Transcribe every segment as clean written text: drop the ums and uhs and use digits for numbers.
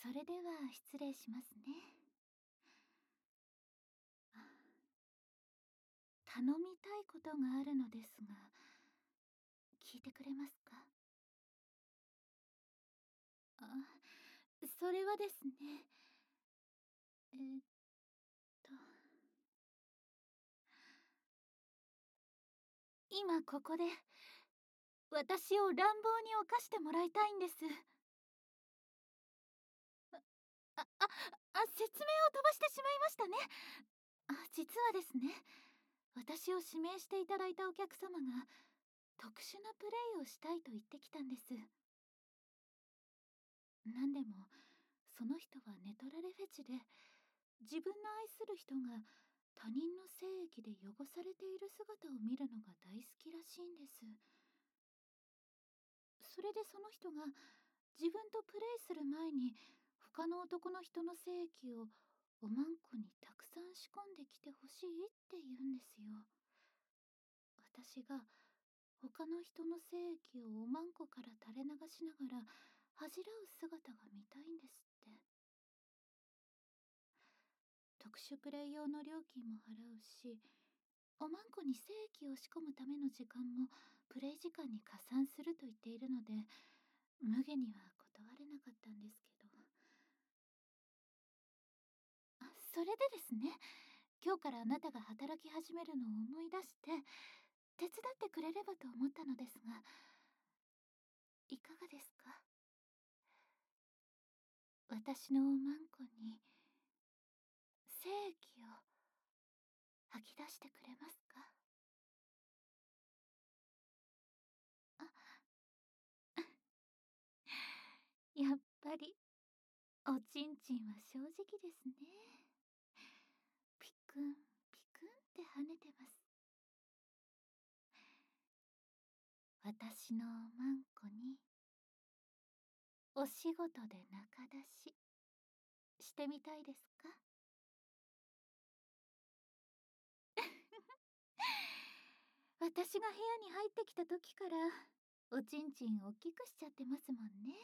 それでは失礼しますね。頼みたいことがあるのですが、聞いてくれますか？あ、それはですね、えーっと、今ここで私を乱暴に犯してもらいたいんです。説明を飛ばしてしまいましたね。実はですね、私を指名していただいたお客様が特殊なプレイをしたいと言ってきたんです。なんでもその人はネトラレフェチで、自分の愛する人が他人の精液で汚されている姿を見るのが大好きらしいんです。それでその人が自分とプレイする前に他の男の人の精液をおまんこにたくさん仕込んできてほしいって言うんですよ。私が他の人の精液をおまんこから垂れ流しながら恥じらう姿が見たいんですって。特殊プレイ用の料金も払うし、おまんこに精液を仕込むための時間もプレイ時間に加算すると言っているので、無下には断れなかったんですけど。それでですね、今日からあなたが働き始めるのを思い出して手伝ってくれればと思ったのですが、いかがですか？私のおまんこに精液を吐き出してくれますか？あ、やっぱりおちんちんは正直ですね。ピクンピクンって跳ねてます。私のおまんこにお仕事で仲出ししてみたいですか？私が部屋に入ってきた時からおちんちん大きくしちゃってますもんね。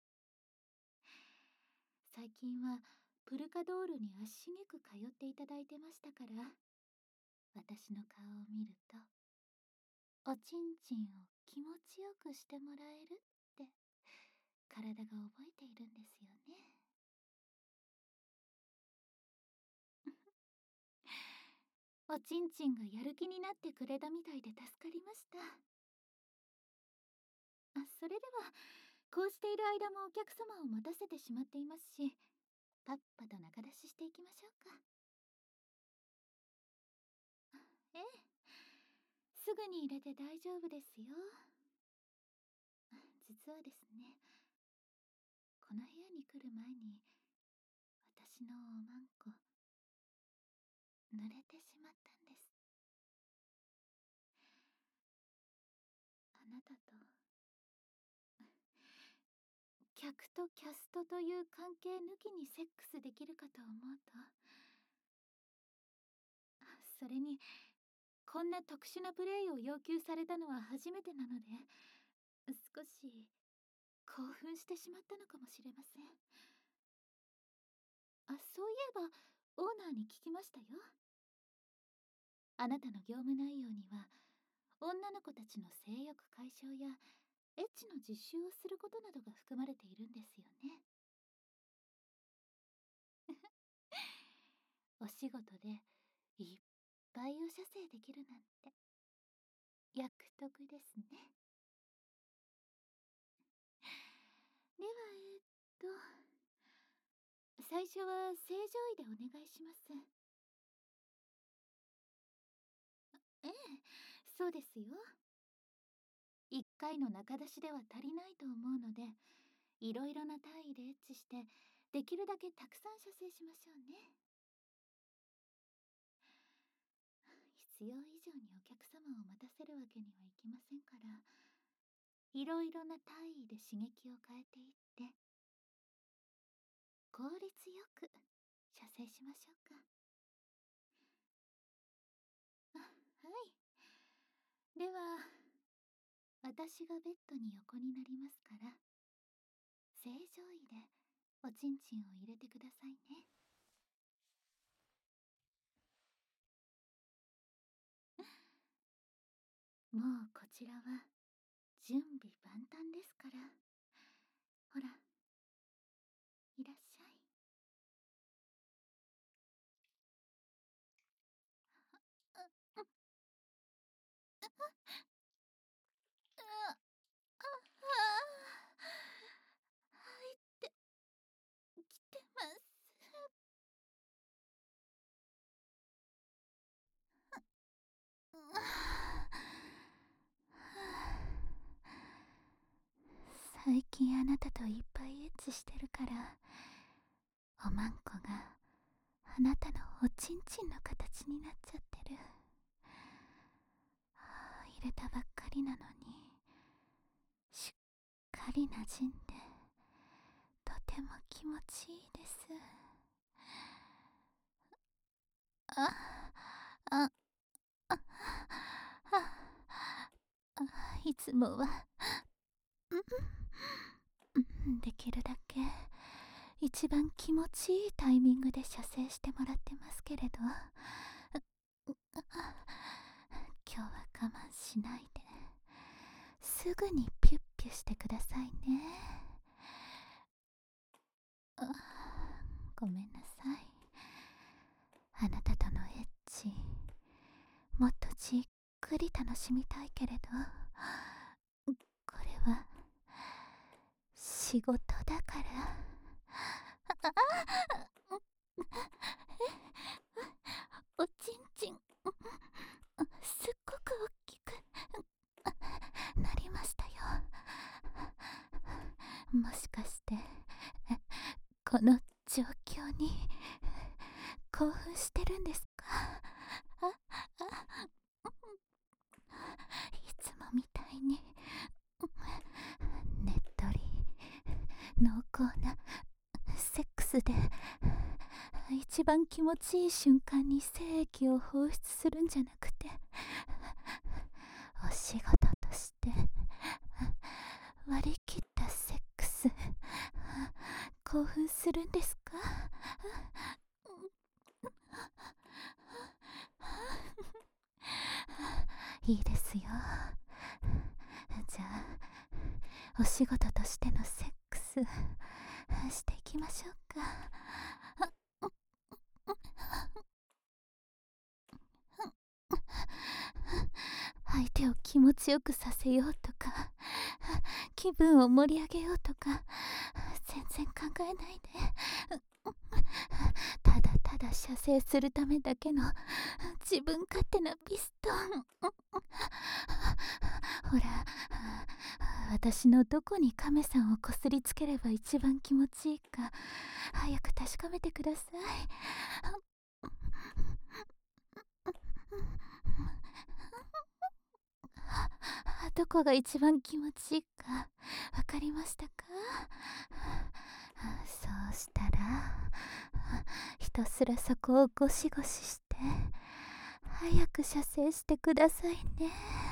最近はプルカドールに足しげく通っていただいてましたから、私の顔を見るとおちんちんを気持ちよくしてもらえるって体が覚えているんですよね。おちんちんがやる気になってくれたみたいで助かりました。それではこうしている間もお客様を待たせてしまっていますし、パッパと仲出ししていきましょうか。ええ、すぐに入れて大丈夫ですよ。実はですね、この部屋に来る前に私のおまんこ濡れてしまったんです。あなたと客とキャストという関係抜きにセックスできるかと思うと、それにこんな特殊なプレイを要求されたのは初めてなので、少し興奮してしまったのかもしれません。そういえばオーナーに聞きましたよ。あなたの業務内容には女の子たちの性欲解消やエッチの実習をすることなどが含まれているんですよね。お仕事でいっぱいお射精できるなんて役得ですね。では最初は正常位でお願いします。ええ、そうですよ。1回の中出しでは足りないと思うので、いろいろな体位でエッチしてできるだけたくさん射精しましょうね。必要以上にお客様を待たせるわけにはいきませんから、いろいろな体位で刺激を変えていって効率よく射精しましょうか。はい。では私がベッドに横になりますから、正常位でおちんちんを入れてくださいね。もうこちらは準備万端ですから。ほら、いらっしゃい。入ってきてます。最近あなたといっぱいエッチしてるから、おまんこがあなたのおちんちんの形になっちゃってる。入れたばっかりなのにしっかりなじんで、とても気持ちいいです。あああいつもはできるだけ一番気持ちいいタイミングで射精してもらってますけれど、今日は我慢しないですぐにピュッピュしてくださいね。ごめんなさい。あなたとのエッチもっとじっくり楽しみたいけれど、これは仕事だから。おちんちんすっごく大きくなりましたよ。もしかしてこの状況に興奮してるんですか？いつもみたいにねっとり濃厚なセックスで一番気持ちいい瞬間に精液を放出するんじゃなくて、お仕事として割り切ったセックス興奮するんですか？いいですよ。じゃあお仕事としてのセックスしていきましょうか。相手を気持ちよくさせようとか気分を盛り上げようとか全然考えないで、ただただ射精するためだけの自分勝手なピストン。ほら、私のどこにカメさんをこすりつければ一番気持ちいいか早く確かめてください。どこが一番気持ちいいかわかりましたか？そうしたらひたすらそこをゴシゴシして早く射精してくださいね。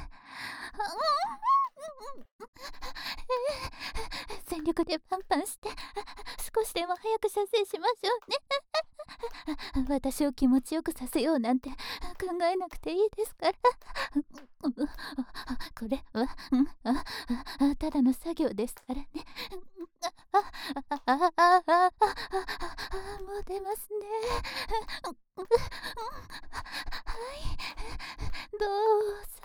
全力でパンパンして少しでも早く射精しましょうね。私を気持ちよくさせようなんて考えなくていいですから。これは、ただの作業ですからね。もう出ますね。はい、どうぞ。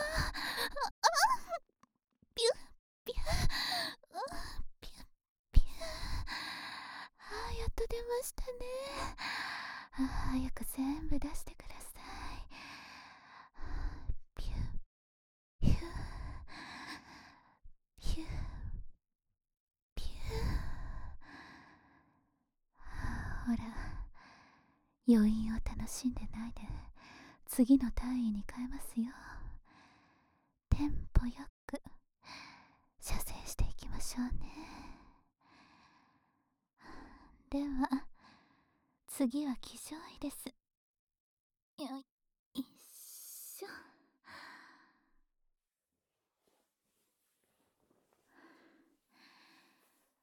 ピュッピュッピュッピュッ。やっと出ましたね。早く全部出してください。ピュッピュッピュッピュッ。ほら、余韻を楽しんでないで次の単位に変えますよ。テンポよく射精していきましょうね。では次は気象位です。よいしょ。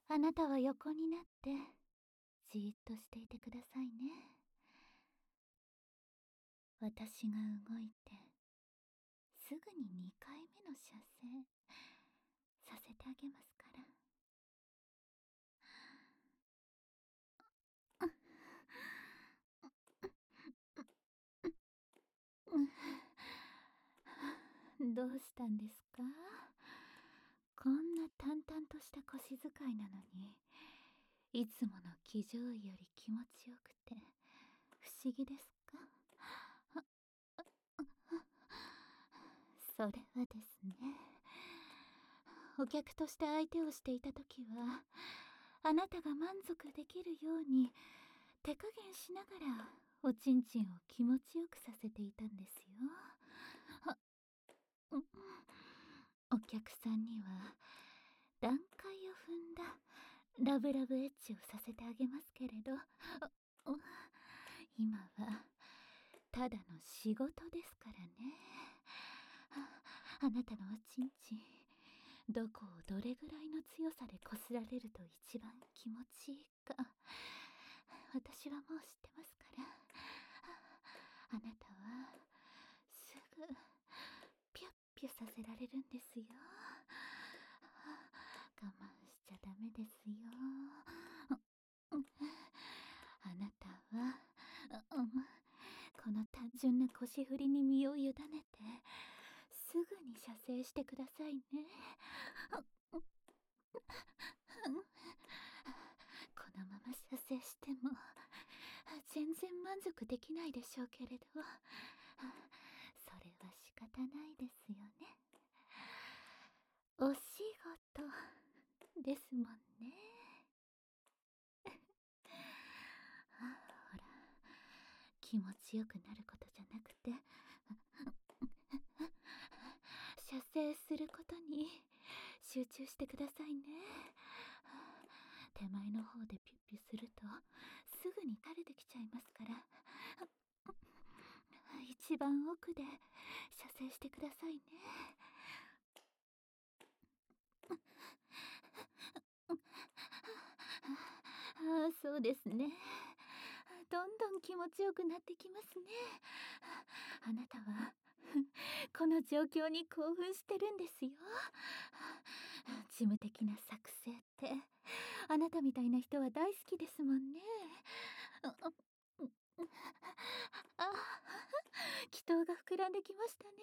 あなたは横になってじーっとしていてくださいね。私が動いてすぐに2回目の射精させてあげますから。どうしたんですか？こんな淡々とした腰使いなのに、いつもの騎乗位より気持ちよくて不思議ですか？それはですね、お客として相手をしていた時は、あなたが満足できるように手加減しながらおちんちんを気持ちよくさせていたんですよ。うん、お客さんには段階を踏んだラブラブエッジをさせてあげますけれど、今はただの仕事ですからね。あなたのおちんちん、どこをどれぐらいの強さでこすられると一番気持ちいいか、私はもう知ってますから。あなたはすぐピュッピュさせられるんですよ。我慢しちゃダメですよ。あなたは、この単純な腰振りに身を委ねてすぐに射精してくださいね。このまま射精しても全然満足できないでしょうけれど、それは仕方ないですよね。お仕事ですもんね。ほら、気持ちよくなることじゃなくて射精することに集中してくださいね。手前の方でピュッピュするとすぐに垂れてきちゃいますから、一番奥で射精してくださいね。そうですね。どんどん気持ちよくなってきますね。あなたはこの状況に興奮してるんですよ。事務的な作成ってあなたみたいな人は大好きですもんね。あ、祈祷が膨らんできましたね。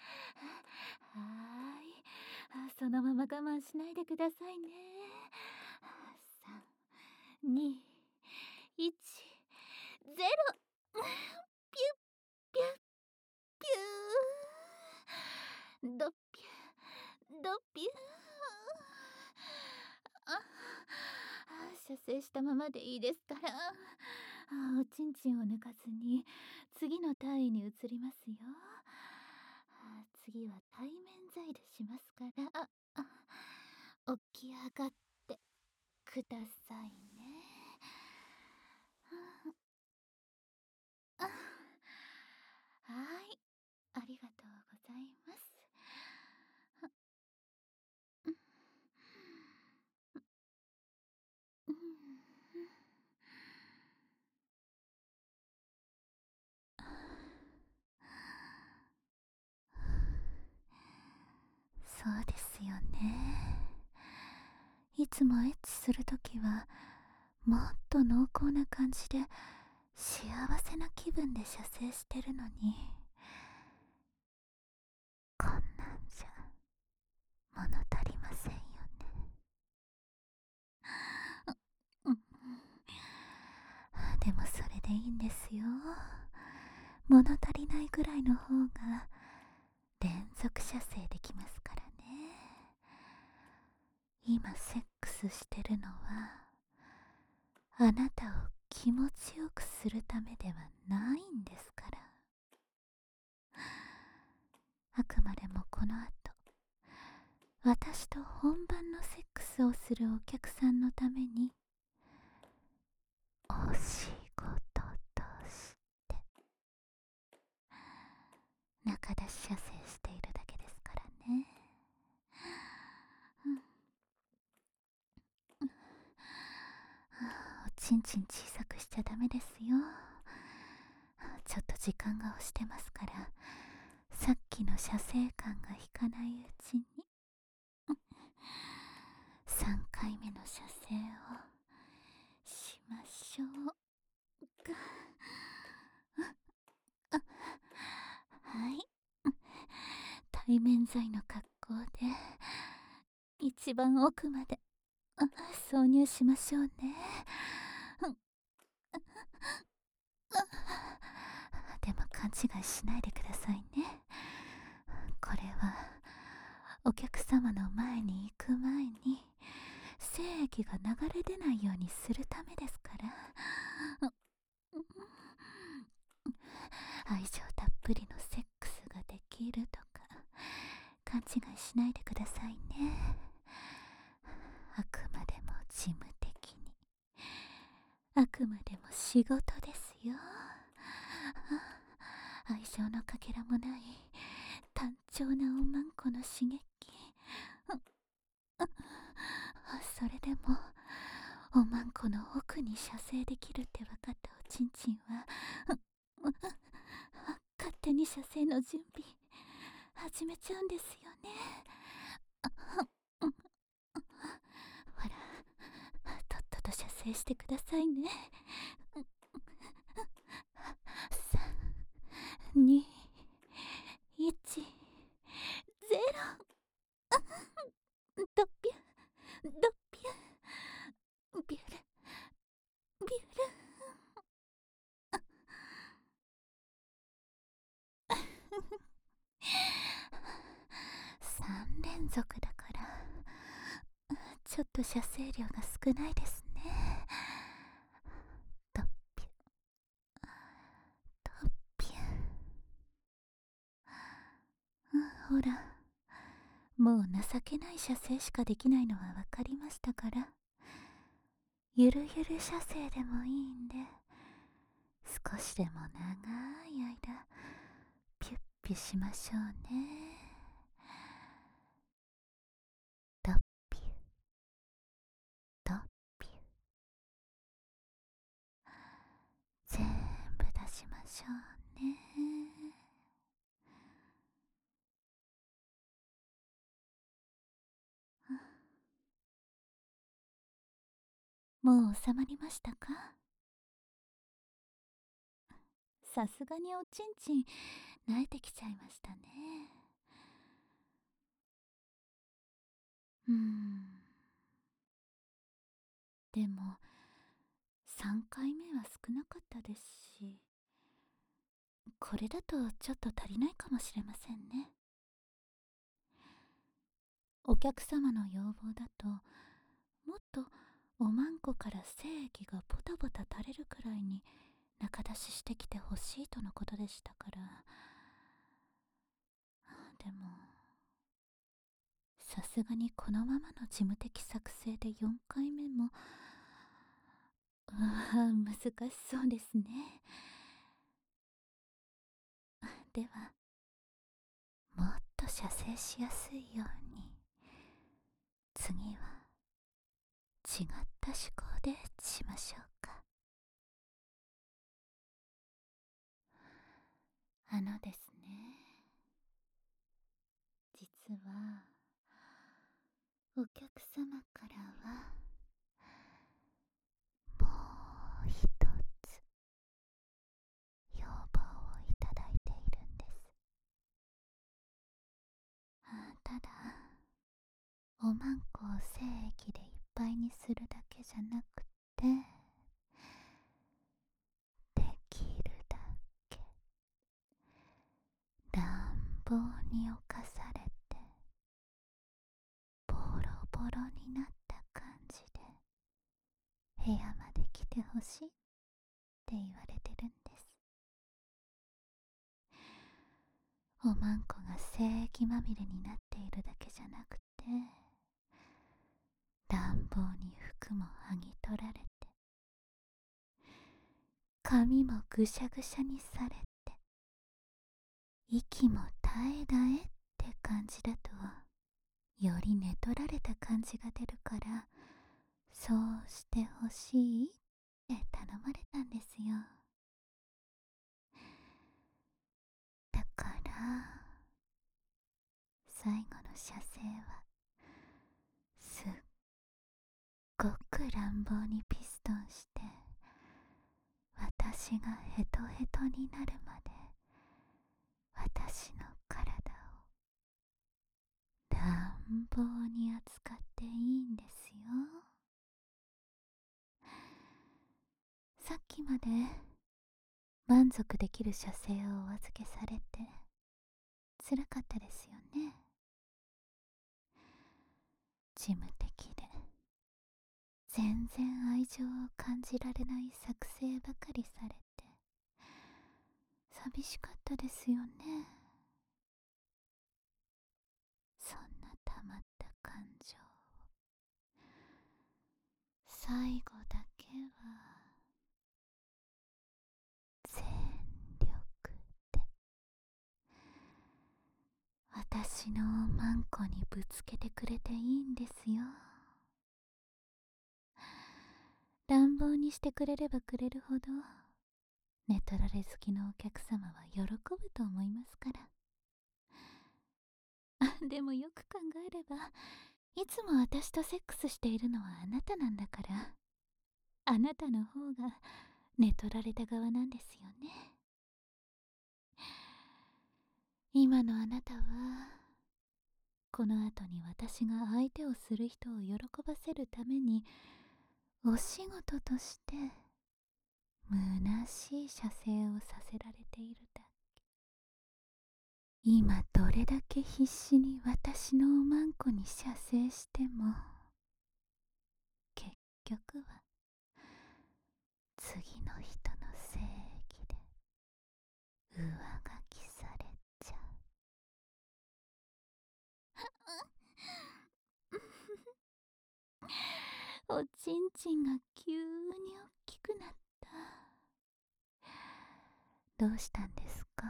はーい、そのまま我慢しないでくださいね。3、2、1、0。ピュッピュッピュー、ドピュドピュー。射精したままでいいですから。おちんちんを抜かずに次の体位に移りますよ。次は対面剤でしますから、起き上がってくださいね。はい、ありがとうございます。そうですよね。いつもエッチするときはもっと濃厚な感じで幸せな気分で射精してるのに、こんなんじゃ物足りませんよね。うん、でもそれでいいんですよ。物足りないぐらいの方が連続射精できますからね。今セックスしてるのはあなたを気持ちよくするためではないんですから。あくまでもこの後私と本番のセックスをするお客さんのためにお仕事として中出し射精しているだけですからね。 ちんちん小さくしちゃダメですよ。ちょっと時間が押してますから、さっきの射精感が引かないうちに3回目の射精をしましょうか。はい、対面剤の格好で一番奥まで挿入しましょうね。でも勘違いしないでくださいね。これはお客様の前に行く前に精液が流れ出ないようにするためですから。愛情たっぷりのセックスができるとか勘違いしないでくださいね。あくまでも事務的に、あくまでも仕事ですよ。愛情のかけらもない単調なおまんこの刺激。それでもおまんこの奥に射精できるって分かったおちんちんは勝手に射精の準備始めちゃうんですよね。ほら、とっとと射精してくださいね。3、2、1、0。ドッピュドッピュビュルビュル。3連続だからちょっと射精量が少ないですね。ドッピュドッピュ。ほら、もう情けない射精しかできないのは分かりましたから、ゆるゆる射精でもいいんで、少しでも長い間ピュッピュしましょうね。ドッピュドッピュ、全部出しましょうね。もう収まりましたか？さすがにおちんちん慣れてきちゃいましたね。でも3回目は少なかったですし、これだとちょっと足りないかもしれませんね。お客様の要望だと、もっとおまんこから精液がボタボタ垂れるくらいに中出ししてきてほしいとのことでしたから。でもさすがにこのままの事務的作成で4回目も難しそうですね。ではもっと射精しやすいように、次は違った思考でしましょうか。ですね、実はお客様からはもう一つ要望をいただいているんです。ただおまんこを精液でいっぱいにするだけじゃなくて、できるだけ乱暴に侵されてボロボロになった感じで部屋まで来てほしいって言われてるんです。おまんこが精液まみれになっているだけじゃなくて、乱暴に服も剥ぎ取られて、髪もぐしゃぐしゃにされて、息も絶え絶えって感じだとより寝取られた感じが出るから、そうしてほしいっよ。だから最後の射精はすっごく乱暴にピストンして、私がヘトヘトになるまで私の体を乱暴に扱っていいんですよ。さっきまで満足できる射精をお預けされて辛かったですよね。事務的で全然愛情を感じられない作成ばかりされて寂しかったですよね。そんなたまった感情を最後だけは全力で私のマンコにぶつけてくれていいんですよ。乱暴にしてくれればくれるほど寝取られ好きのお客様は喜ぶと思いますから。でもよく考えればいつも私とセックスしているのはあなたなんだから、あなたの方が寝取られた側なんですよね。今のあなたはこの後に私が相手をする人を喜ばせるためにお仕事として虚しい射精をさせられているだけ。今どれだけ必死に私のおまんこに射精しても結局は次の人の正義で上書きされちゃう。おちんちんが急に大きくなった。どうしたんですか？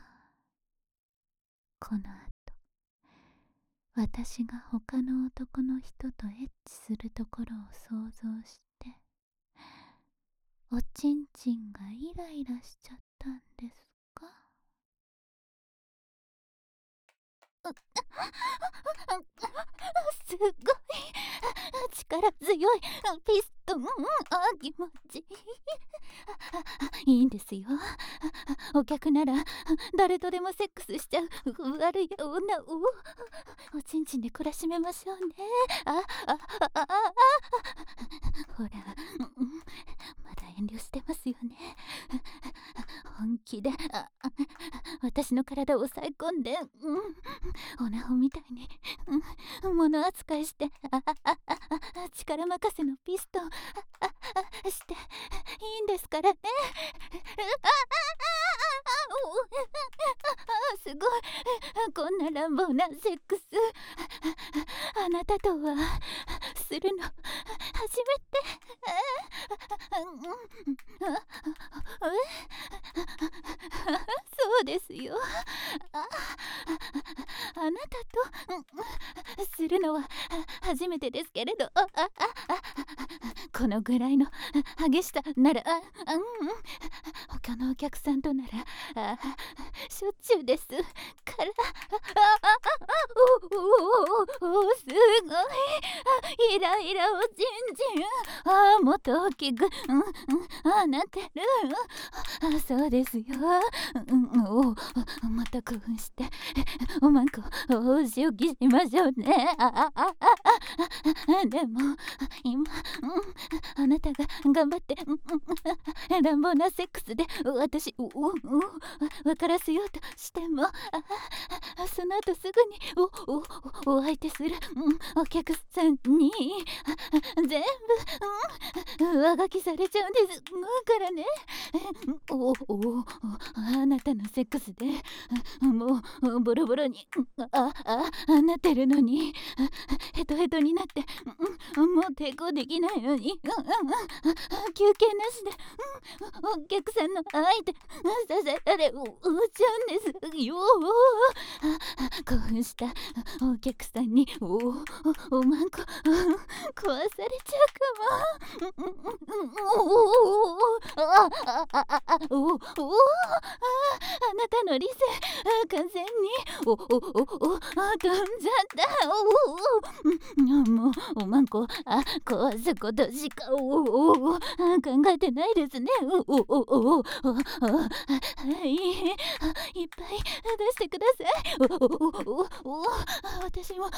この後私が他の男の人とエッチするところを想像しておちんちんがイライラしちゃったんですか？すごい力強いピストン。気持ちいいんですよ。お客なら誰とでもセックスしちゃう悪い女をおちんちんで懲らしめましょうね。ほら、まだ遠慮してますよね。本気で私の体を抑え込んで、オナホみたいに、物扱いして力任せのピストンしていいんですからね。すごい、こんな乱暴なセックスあなたとはするの初めて。そうですよ。あなたとするのは初めてですけれど、このぐらいの激しさなら他のお客さんとならしょっちゅうですから。すごい、イライラおちんちんもっと大きくなってる。そうですよ。また興奮しておまんこお仕置きしましょうね。でも今あなたが頑張って乱暴なセックスで私分からせようとしてもその後すぐにお相手するお客さんに全部上書きされちゃうんですからね。あなたのセックスでもうボロボロになってるのにヘトヘトになってもう抵抗できないのに休憩なしでお客さんの相手させられちゃうんですよ。興奮したお客さんにおまんこ壊されちゃうかも。 お、あなたの理性、完全に、飛んじゃった。もう、おまんこ、壊すことしか、考えてないですね。はい、いっぱい出してください。私も、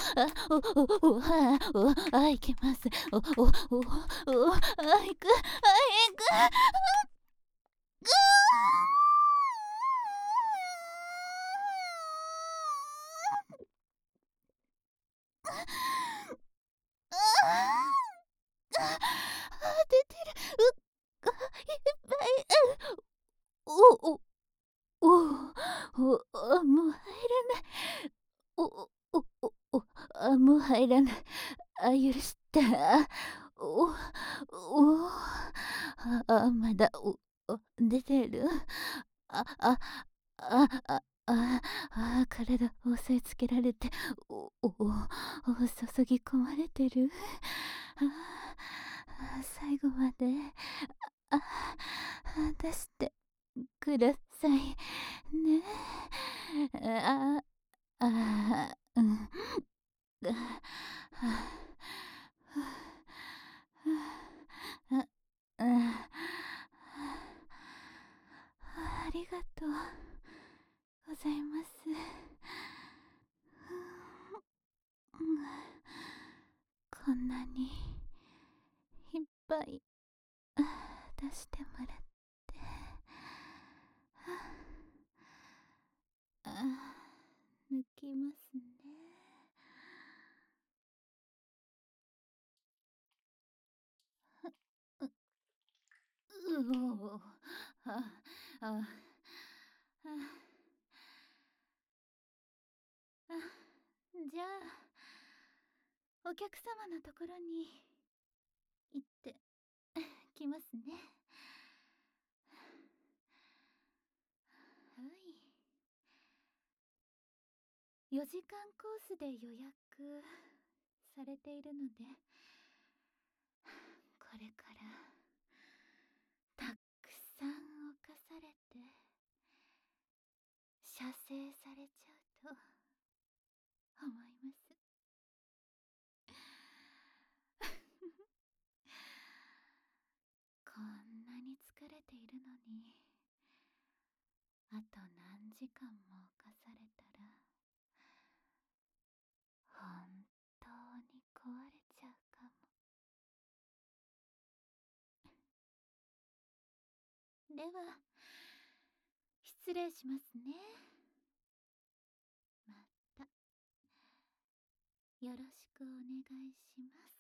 いけます。行く。出てる。いっぱい。おおおもう入らない。もう入らない。許して。おおまだ、出てる。あ、あ、体押さえつけられて、注ぎ込まれてる。最後まで、あ、出してくださいね。あ、うん。ありがとうございます。こんなにいっぱい出してもらって、抜きますね。おあああじゃあお客様のところに行ってきますね。はい、4時間コースで予約されているので、これからたくさん犯されて射精されちゃうと思います。こんなに疲れているのに、あと何時間も犯されたら本当に壊れちゃうかも。では失礼しますね。またよろしくお願いします。